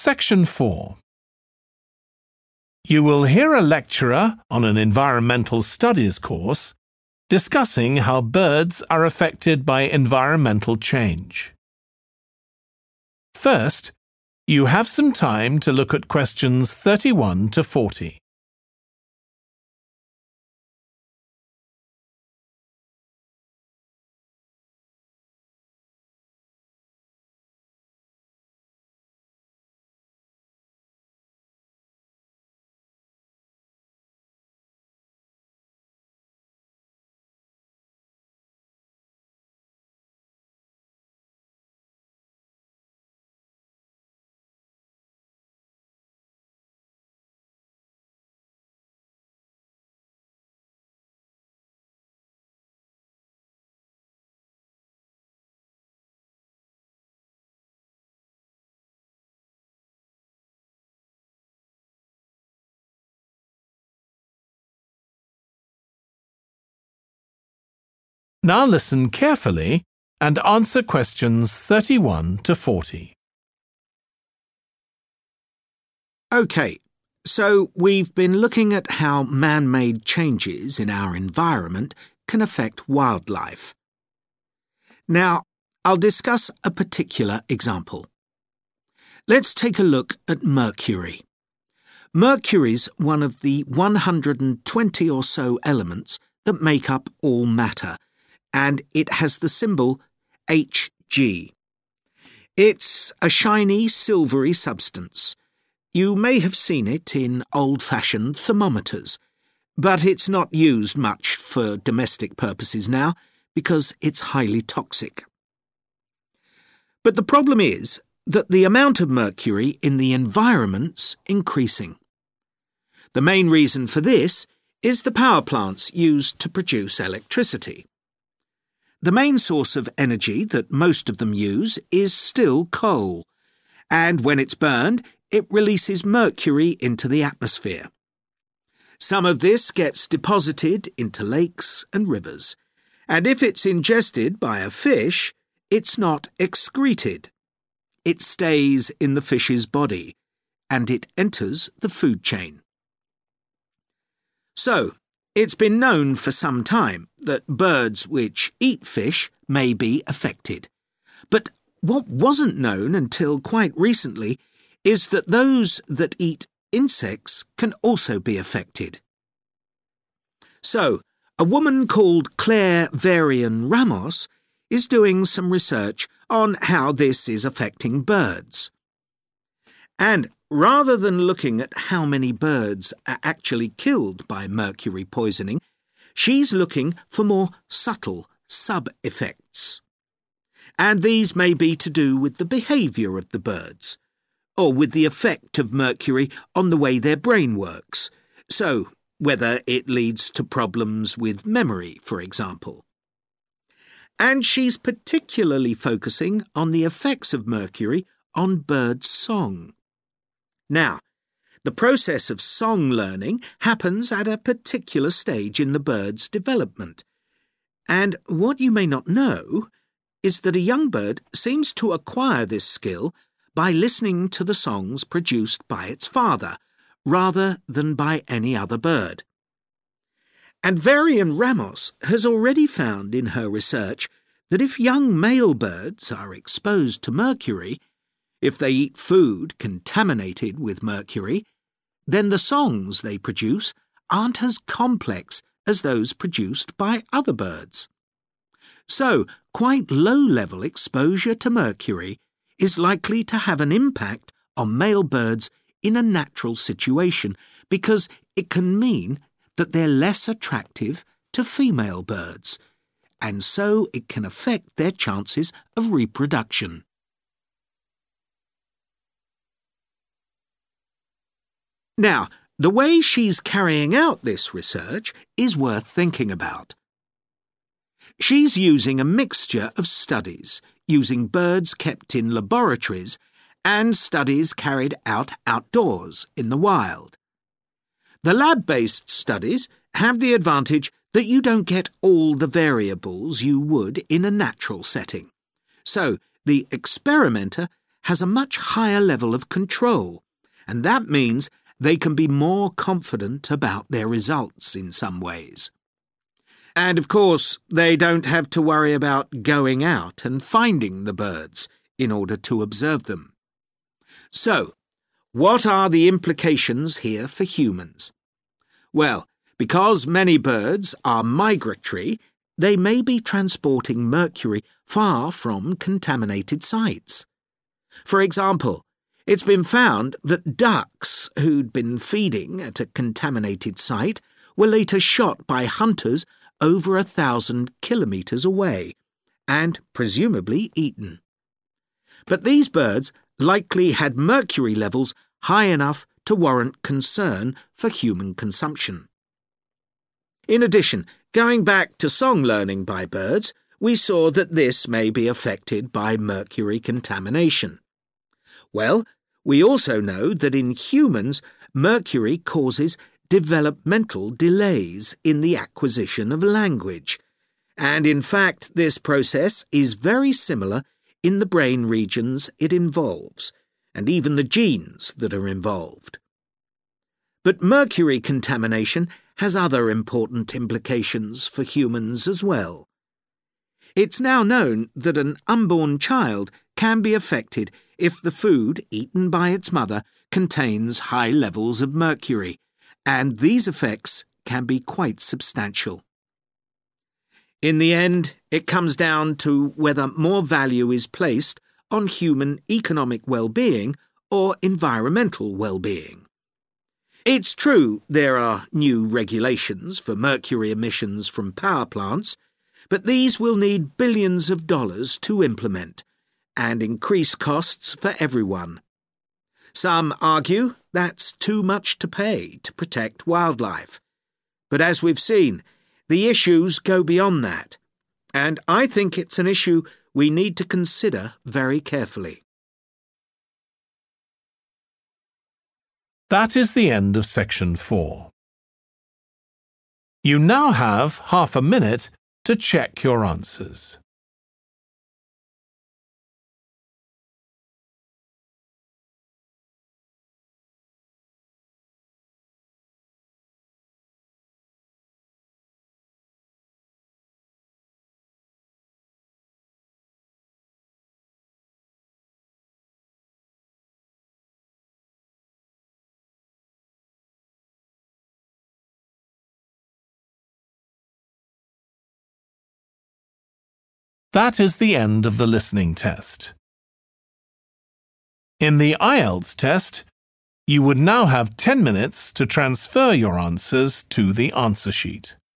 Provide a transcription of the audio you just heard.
Section 4. You will hear a lecturer on an environmental studies course discussing how birds are affected by environmental change. First, you have some time to look at questions 31 to 40. Now listen carefully and answer questions 31 to 40. OK, so we've been looking at how man-made changes in our environment can affect wildlife. Now, I'll discuss a particular example. Let's take a look at mercury. Mercury's one of the 120 or so elements that make up all matter, and it has the symbol Hg. It's a shiny, silvery substance. You may have seen it in old-fashioned thermometers, but it's not used much for domestic purposes now because it's highly toxic. But the problem is that the amount of mercury in the environment's increasing. The main reason for this is the power plants used to produce electricity. The main source of energy that most of them use is still coal, and when it's burned, it releases mercury into the atmosphere. Some of this gets deposited into lakes and rivers, and if it's ingested by a fish, it's not excreted. It stays in the fish's body, and it enters the food chain. So, it's been known for some time that birds which eat fish may be affected. But what wasn't known until quite recently is that those that eat insects can also be affected. So, a woman called Claire Varian-Ramos is doing some research on how this is affecting birds. And rather than looking at how many birds are actually killed by mercury poisoning, she's looking for more subtle sub-effects. And these may be to do with the behaviour of the birds, or with the effect of mercury on the way their brain works, so whether it leads to problems with memory, for example. And she's particularly focusing on the effects of mercury on bird song. Now, the process of song learning happens at a particular stage in the bird's development. And what you may not know is that a young bird seems to acquire this skill by listening to the songs produced by its father, rather than by any other bird. And Varian-Ramos has already found in her research that if young male birds are exposed to mercury, if they eat food contaminated with mercury, then the songs they produce aren't as complex as those produced by other birds. So, quite low-level exposure to mercury is likely to have an impact on male birds in a natural situation because it can mean that they're less attractive to female birds, and so it can affect their chances of reproduction. Now, the way she's carrying out this research is worth thinking about. She's using a mixture of studies, using birds kept in laboratories and studies carried out outdoors in the wild. The lab-based studies have the advantage that you don't get all the variables you would in a natural setting. So, the experimenter has a much higher level of control, and that means they can be more confident about their results in some ways. And of course, they don't have to worry about going out and finding the birds in order to observe them. So, what are the implications here for humans? Well, because many birds are migratory, they may be transporting mercury far from contaminated sites. For example, it's been found that ducks who'd been feeding at a contaminated site were later shot by hunters over 1,000 kilometres away and presumably eaten. But these birds likely had mercury levels high enough to warrant concern for human consumption. In addition, going back to song learning by birds, we saw that this may be affected by mercury contamination. Well, we also know that in humans, mercury causes developmental delays in the acquisition of language, and in fact this process is very similar in the brain regions it involves, and even the genes that are involved. But mercury contamination has other important implications for humans as well. It's now known that an unborn child can be affected if the food eaten by its mother contains high levels of mercury, and these effects can be quite substantial. In the end, it comes down to whether more value is placed on human economic well-being or environmental well-being. It's true there are new regulations for mercury emissions from power plants, but these will need billions of dollars to implement and increase costs for everyone. Some argue that's too much to pay to protect wildlife. But as we've seen, the issues go beyond that, and I think it's an issue we need to consider very carefully. That is the end of section 4. You now have half a minute to check your answers. That is the end of the listening test. In the IELTS test, you would now have 10 minutes to transfer your answers to the answer sheet.